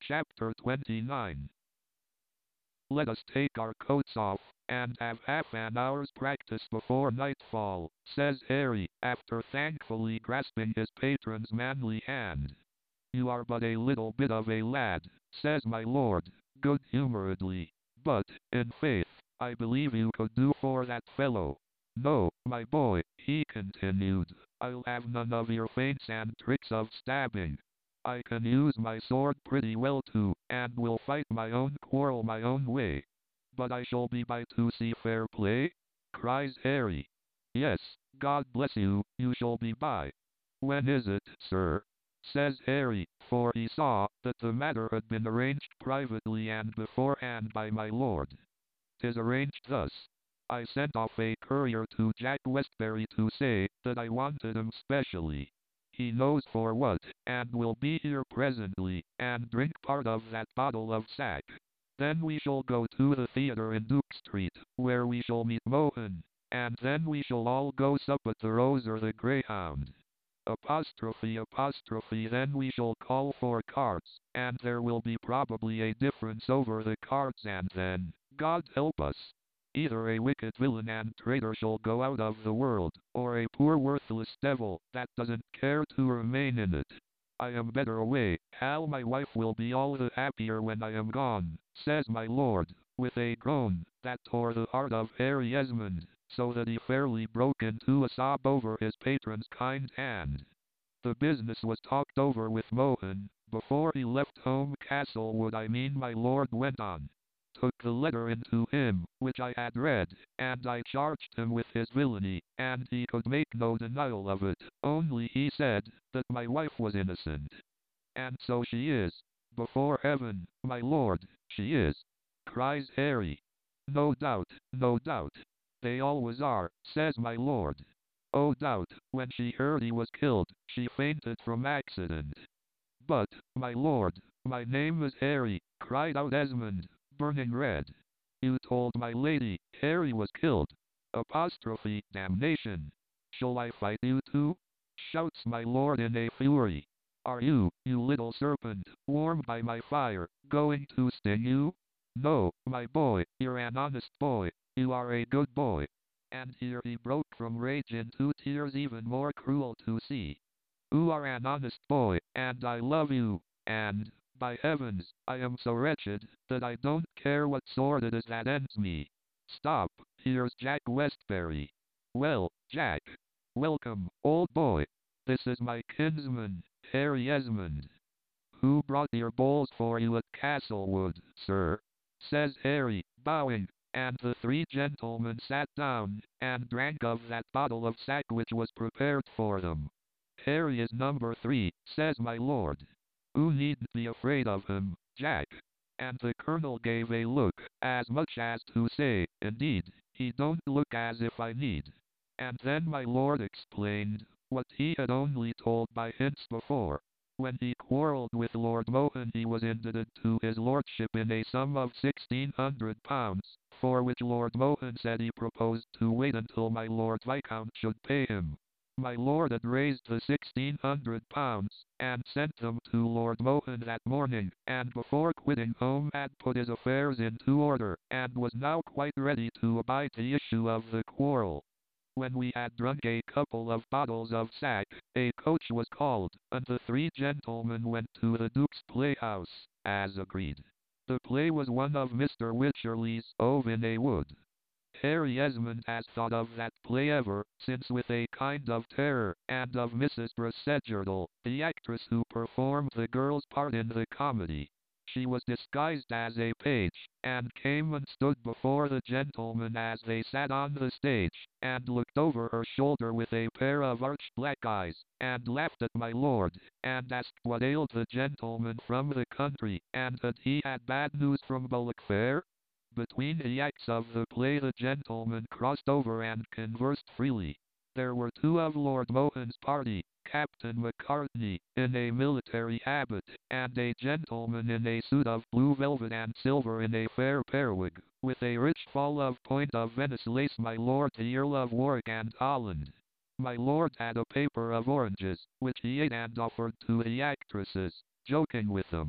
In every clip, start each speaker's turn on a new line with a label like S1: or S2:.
S1: Chapter 29. Let us take our coats off, and have half an hour's practice before nightfall, says Harry, after thankfully grasping his patron's manly hand. You are but a little bit of a lad, says my lord, good-humouredly, but, in faith, I believe you could do for that fellow. No, my boy, he continued, I'll have none of your feints and tricks of stabbing. I can use my sword pretty well too, and will fight my own quarrel my own way. But I shall be by to see fair play? Cries Harry. Yes, God bless you, you shall be by. When is it, sir? Says Harry, for he saw that the matter had been arranged privately and beforehand by my lord. 'Tis arranged thus. I sent off a courier to Jack Westbury to say that I wanted him specially. He knows for what, and will be here presently, and drink part of that bottle of sack. Then we shall go to the theatre in Duke Street, where we shall meet Mohun, and then we shall all go sup at the Rose or the Greyhound. Then we shall call for cards, and there will be probably a difference over the cards, and then, God help us, either a wicked villain and traitor shall go out of the world, or a poor worthless devil that doesn't care to remain in it. I am better away, Hal. My wife will be all the happier when I am gone, says my lord, with a groan that tore the heart of Harry Esmond, so that he fairly broke into a sob over his patron's kind hand. The business was talked over with Mohun, before he left home. Castlewood, I mean, my lord went on. Took the letter into him, which I had read, and I charged him with his villainy, and he could make no denial of it, only he said that my wife was innocent. And so she is. Before heaven, my lord, she is, cries Harry. No doubt, no doubt. They always are, says my lord. Oh doubt, when she heard he was killed, she fainted from accident. But, my lord, my name is Harry, cried out Esmond, burning red. You told my lady, Harry was killed. Apostrophe, damnation. Shall I fight you too? Shouts my lord in a fury. Are you, you little serpent, warmed by my fire, going to sting you? No, my boy, you're an honest boy, you are a good boy. And here he broke from rage into tears even more cruel to see. You are an honest boy, and I love you, and, by heavens, I am so wretched that I don't care what sword it is that ends me. Stop, here's Jack Westbury. Well, Jack. Welcome, old boy. This is my kinsman, Harry Esmond. Who brought your bowls for you at Castlewood, sir? Says Harry, bowing, and the three gentlemen sat down, and drank of that bottle of sack which was prepared for them. Harry is number 3, says my lord. You needn't be afraid of him, Jack. And the colonel gave a look, as much as to say, indeed, he don't look as if I need. And then my lord explained what he had only told by hints before. When he quarrelled with Lord Mohun, he was indebted to his lordship in a sum of £1,600, for which Lord Mohun said he proposed to wait until my Lord Viscount should pay him. My lord had raised the £1,600, and sent them to Lord Mohun that morning, and before quitting home had put his affairs into order, and was now quite ready to abide the issue of the quarrel. When we had drunk a couple of bottles of sack, a coach was called, and the three gentlemen went to the Duke's Playhouse, as agreed. The play was one of Mr. Wycherley's Ove in a Wood. Harry Esmond has thought of that play ever since with a kind of terror, and of Mrs. Bracegirdle, the actress who performed the girl's part in the comedy. She was disguised as a page, and came and stood before the gentlemen as they sat on the stage, and looked over her shoulder with a pair of arch black eyes, and laughed at my lord, and asked what ailed the gentleman from the country, and had he had bad news from Bullock Fair? Between the acts of the play the gentlemen crossed over and conversed freely. There were two of Lord Mohun's party, Captain Macartney, in a military habit, and a gentleman in a suit of blue velvet and silver in a fair periwig, with a rich fall of point of Venice lace, my lord the Earl of Warwick and Holland. My lord had a paper of oranges, which he ate and offered to the actresses, joking with them.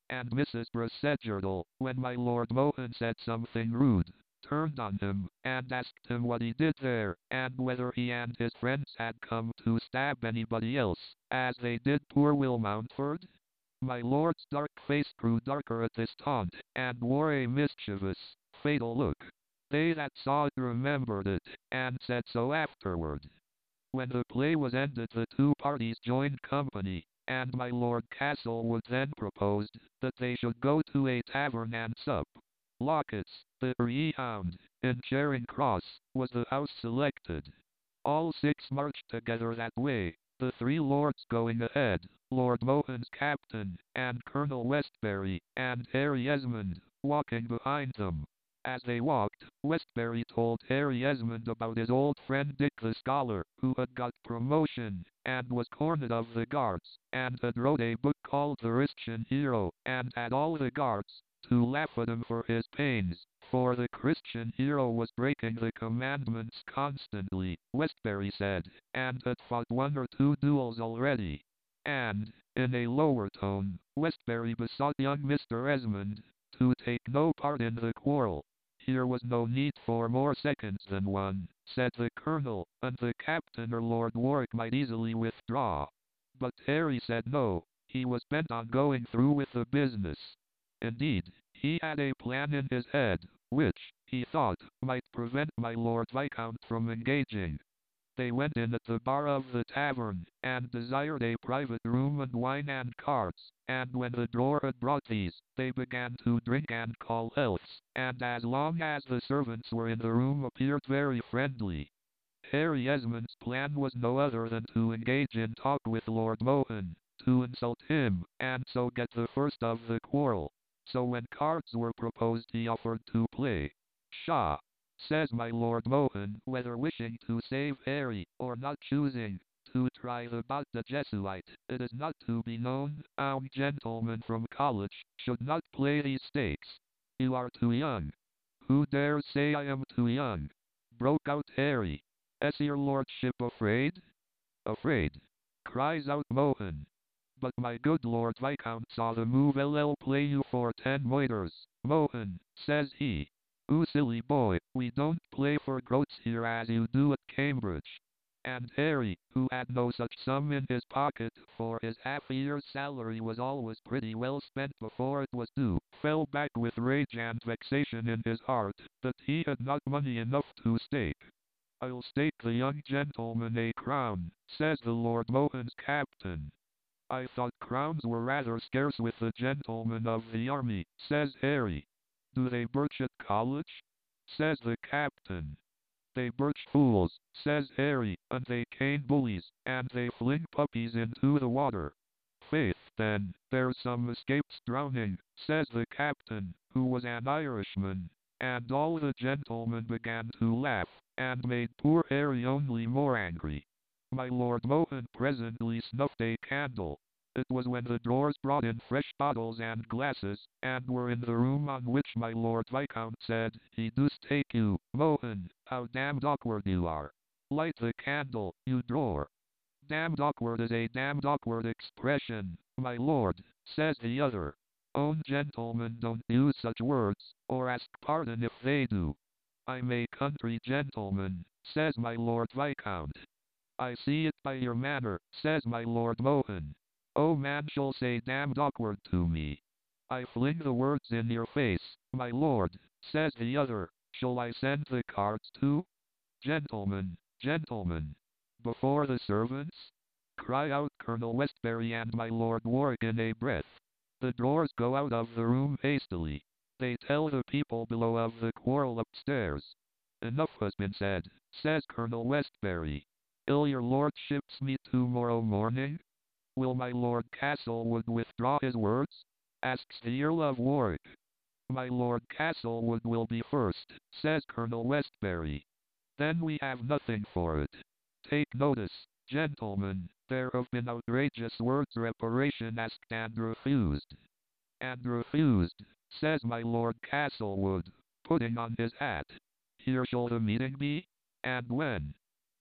S1: and Mrs. Bracedgerdle, when my Lord Mohun said something rude, turned on him, and asked him what he did there, and whether he and his friends had come to stab anybody else, as they did poor Will Mountford? My lord's dark face grew darker at this taunt, and wore a mischievous, fatal look. They that saw it remembered it, and said so afterward. When the play was ended, the two parties joined company, and my Lord Castlewood then proposed that they should go to a tavern and sup. Locket's, the Greyhound, in Charing Cross, was the house selected. All six marched together that way, the three lords going ahead, Lord Mohun's captain, and Colonel Westbury, and Harry Esmond, walking behind them. As they walked, Westbury told Harry Esmond about his old friend Dick the Scholar, who had got promotion, and was cornet of the Guards, and had wrote a book called The Christian Hero, and had all the Guards to laugh at him for his pains, for the Christian hero was breaking the commandments constantly, Westbury said, and had fought one or two duels already. And, in a lower tone, Westbury besought young Mr. Esmond to take no part in the quarrel. Here was no need for more seconds than one, said the colonel, and the captain or Lord Warwick might easily withdraw. But Harry said no, he was bent on going through with the business. Indeed, he had a plan in his head, which, he thought, might prevent my Lord Viscount from engaging. They went in at the bar of the tavern, and desired a private room and wine and cards, and when the drawer had brought these, they began to drink and call healths, and as long as the servants were in the room appeared very friendly. Harry Esmond's plan was no other than to engage in talk with Lord Mohun, to insult him, and so get the first of the quarrel. So when cards were proposed he offered to play. Pshaw! Says my Lord Mohun, whether wishing to save Harry, or not choosing to try the bout the Jesuit, it is not to be known, how gentlemen from college should not play these stakes. You are too young. Who dares say I am too young? Broke out Harry. Is your lordship afraid? Afraid? Cries out Mohun. But my good Lord Viscount saw the move. I'll play you for 10 moidores, Mohun, says he. "Oo silly boy, we don't play for groats here as you do at Cambridge." And Harry, who had no such sum in his pocket, for his half-year's salary was always pretty well spent before it was due, fell back with rage and vexation in his heart, that he had not money enough to stake. "I'll stake the young gentleman a crown," says the Lord Mohun's captain. "I thought crowns were rather scarce with the gentlemen of the army," says Harry. "Do they birch at college?" says the captain. "They birch fools," says Harry, "and they cane bullies, and they fling puppies into the water." "Faith, then, there's some escapes drowning," says the captain, who was an Irishman. And all the gentlemen began to laugh, and made poor Harry only more angry. My Lord Mohun presently snuffed a candle. It was when the drawers brought in fresh bottles and glasses, and were in the room, on which my Lord Viscount said, "He deuce take you, Mohun, how damned awkward you are. Light the candle, you drawer." "Damned awkward is a damned awkward expression, my lord," says the other. "Own gentlemen don't use such words, or ask pardon if they do." "I'm a country gentleman," says my Lord Viscount. "I see it by your manner," says my Lord Mohun. "Oh, man shall say damned awkward to me. I fling the words in your face, my lord," says the other. "Shall I send the cards too?" "Gentlemen, gentlemen, before the servants?" cry out Colonel Westbury and my Lord Warwick in a breath. The drawers go out of the room hastily. They tell the people below of the quarrel upstairs. "Enough has been said," says Colonel Westbury. "Will your lordships meet tomorrow morning?" "Will my Lord Castlewood withdraw his words?" asks the Earl of Warwick. "My Lord Castlewood will be first," says Colonel Westbury. "Then we have nothing for it. Take notice, gentlemen, there have been outrageous words reparation asked and refused." "And refused," says my Lord Castlewood, putting on his hat. "Here shall the meeting be? And when?"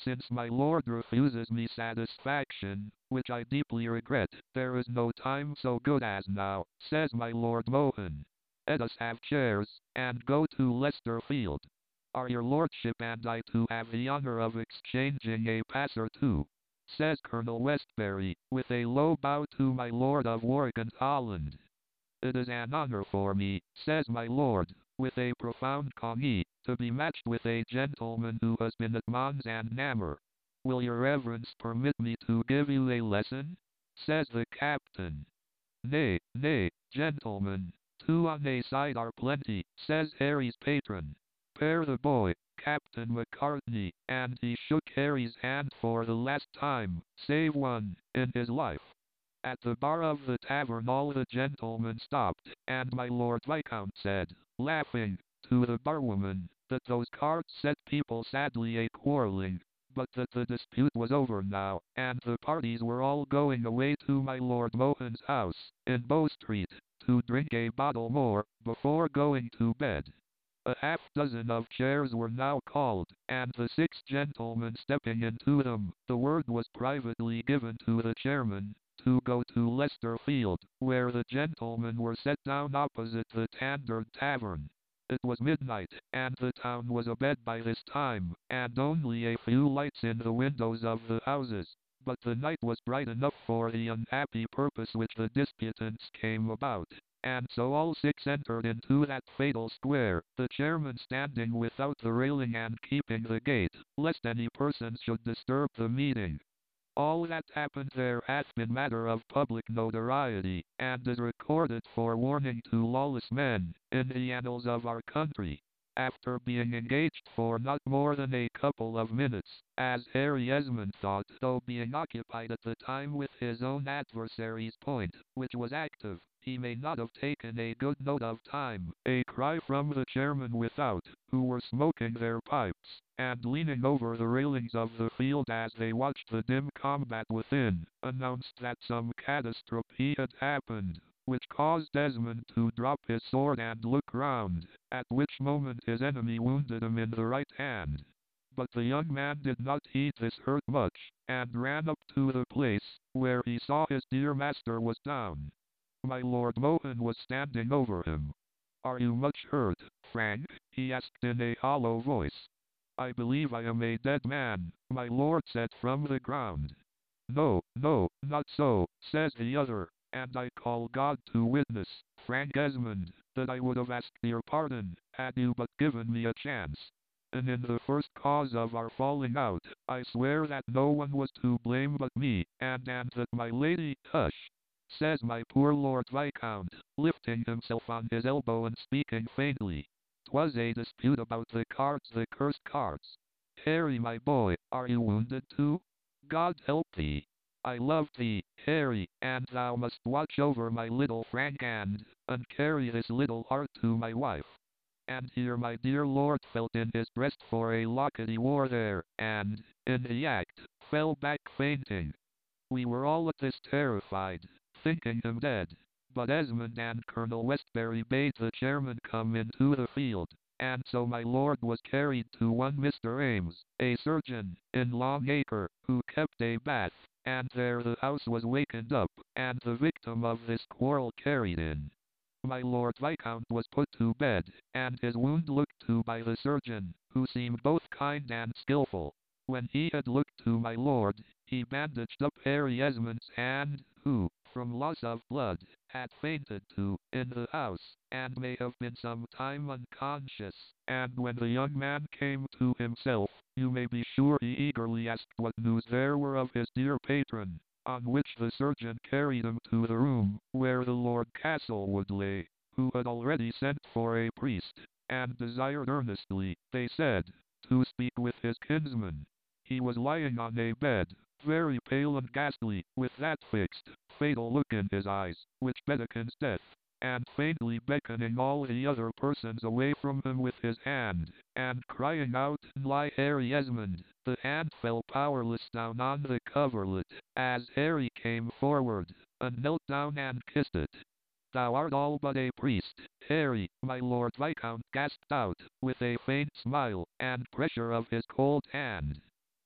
S1: Since my lord refuses me satisfaction, which I deeply regret, there is no time so good as now, says my Lord Mohun. Let us have chairs, and go to Leicester Field. Are your lordship and I to have the honour of exchanging a pass or two? Says Colonel Westbury, with a low bow to my Lord of Warwick and Holland. It is an honour for me, says my lord, with a profound conge, to be matched with a gentleman who has been at Mons and Namur. Will your reverence permit me to give you a lesson? Says the captain. Nay, nay, gentlemen, two on a side are plenty, says Harry's patron. Spare the boy, Captain Macartney, and he shook Harry's hand for the last time, save one, in his life. At the bar of the tavern all the gentlemen stopped, and my Lord Viscount said, laughing, to the barwoman, that those cards set people sadly a-quarrelling, but that the dispute was over now, and the parties were all going away to my Lord Mohun's house, in Bow Street, to drink a bottle more, before going to bed. A half-dozen of chairs were now called, and the 6 gentlemen stepping into them, the word was privately given to the chairman, to go to Leicester Field, where the gentlemen were set down opposite the Standard Tavern. It was midnight, and the town was abed by this time, and only a few lights in the windows of the houses. But the night was bright enough for the unhappy purpose which the disputants came about. And so all 6 entered into that fatal square, the chairman standing without the railing and keeping the gate, lest any persons should disturb the meeting. All that happened there hath been matter of public notoriety, and is recorded for warning to lawless men, in the annals of our country. After being engaged for not more than a couple of minutes, as Harry Esmond thought, though being occupied at the time with his own adversary's point, which was active, he may not have taken a good note of time. A cry from the chairman without, who were smoking their pipes, and leaning over the railings of the field as they watched the dim combat within, announced that some catastrophe had happened, which caused Esmond to drop his sword and look round, at which moment his enemy wounded him in the right hand. But the young man did not heed this hurt much, and ran up to the place, where he saw his dear master was down. My Lord Mohun was standing over him. "Are you much hurt, Frank?" he asked in a hollow voice. "I believe I am a dead man," my lord said from the ground. "No, no, not so," says the other, "and I call God to witness, Frank Esmond, that I would have asked your pardon, had you but given me a chance. And in the first cause of our falling out, I swear that no one was to blame but me, and that my lady—" "Hush!" says my poor Lord Viscount, lifting himself on his elbow and speaking faintly. "'Twas a dispute about the cards, the cursed cards. Harry, my boy, are you wounded too? God help thee. I love thee, Harry, and thou must watch over my little Frank and carry his little heart to my wife." And here my dear lord felt in his breast for a locket he wore there, and, in the act, fell back fainting. We were all at this terrified, thinking him dead. But Esmond and Colonel Westbury bade the chairman come into the field, and so my lord was carried to one Mr. Ames, a surgeon, in Long Acre, who kept a bath, and there the house was wakened up, and the victim of this quarrel carried in. My Lord Viscount was put to bed, and his wound looked to by the surgeon, who seemed both kind and skilful. When he had looked to my lord, he bandaged up Harry Esmond's hand, who, from loss of blood, had fainted too, in the house, and may have been some time unconscious, and when the young man came to himself, you may be sure he eagerly asked what news there were of his dear patron, on which the surgeon carried him to the room, where the Lord Castlewood lay, who had already sent for a priest, and desired earnestly, they said, to speak with his kinsman. He was lying on a bed, very pale and ghastly, with that fixed, fatal look in his eyes, which beckons death, and faintly beckoning all the other persons away from him with his hand, and crying out, "Lie, Harry Esmond!" The hand fell powerless down on the coverlet, as Harry came forward, and knelt down and kissed it. "Thou art all but a priest, Harry," my Lord Viscount gasped out, with a faint smile, and pressure of his cold hand.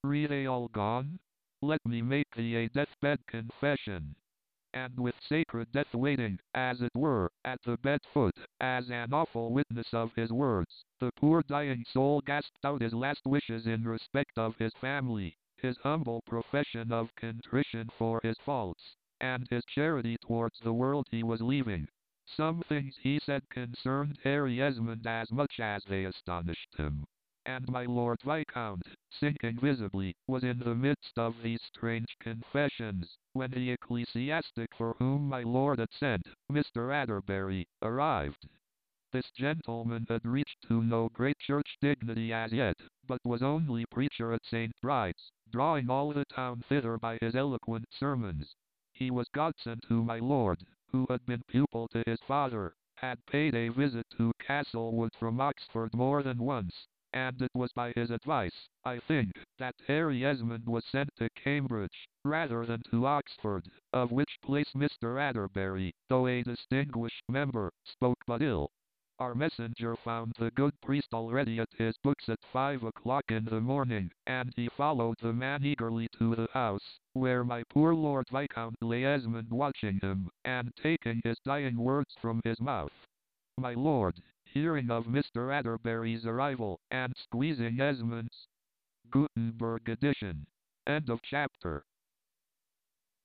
S1: Re they all gone? Let me make thee a deathbed confession. And with sacred death waiting, as it were, at the bed foot, as an awful witness of his words, the poor dying soul gasped out his last wishes in respect of his family, his humble profession of contrition for his faults, and his charity towards the world he was leaving. Some things he said concerned Harry Esmond as much as they astonished him. And my Lord Viscount, sinking visibly, was in the midst of these strange confessions, when the ecclesiastic for whom my Lord had sent, Mr. Atterbury, arrived. This gentleman had reached to no great church dignity as yet, but was only preacher at St. Bride's, drawing all the town thither by his eloquent sermons. He was godson to my Lord, who had been pupil to his father, had paid a visit to Castlewood from Oxford more than once, and it was by his advice, I think, that Harry Esmond was sent to Cambridge, rather than to Oxford, of which place Mr. Atterbury, though a distinguished member, spoke but ill. Our messenger found the good priest already at his books at 5 o'clock in the morning, and he followed the man eagerly to the house, where my poor Lord Viscount lay, Esmond watching him, and taking his dying words from his mouth. My Lord, hearing of Mr. Atterbury's arrival, and squeezing Esmond's Gutenberg edition. End of chapter.